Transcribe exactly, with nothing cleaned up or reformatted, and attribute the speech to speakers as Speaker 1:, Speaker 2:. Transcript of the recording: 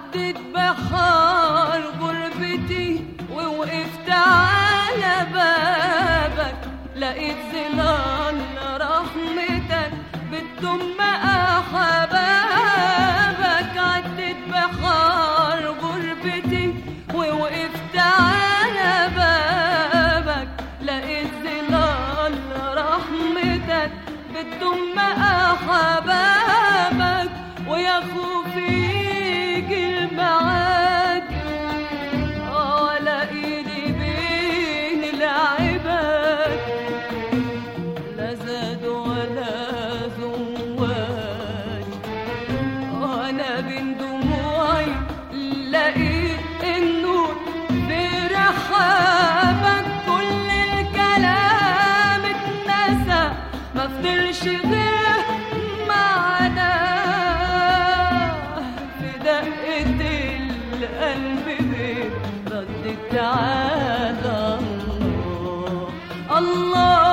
Speaker 1: عدت بحار غربتي ووقفت على بابك، لقيت ظلال رحمتك بتضم أحبابك. عدت بحار غربتي ووقفت على بابك، لقيت ظلال رحمتك بتضم أحبابك. ويا خوفي يجي الميعاد ولا ايدي بين العباد، لا زاد ولا زواج، وانا بين دموعي لقيت النور في رحابك. كل الكلام اتنسى ما فضلش غير معناه، في دقة القلب بردت على الله الله.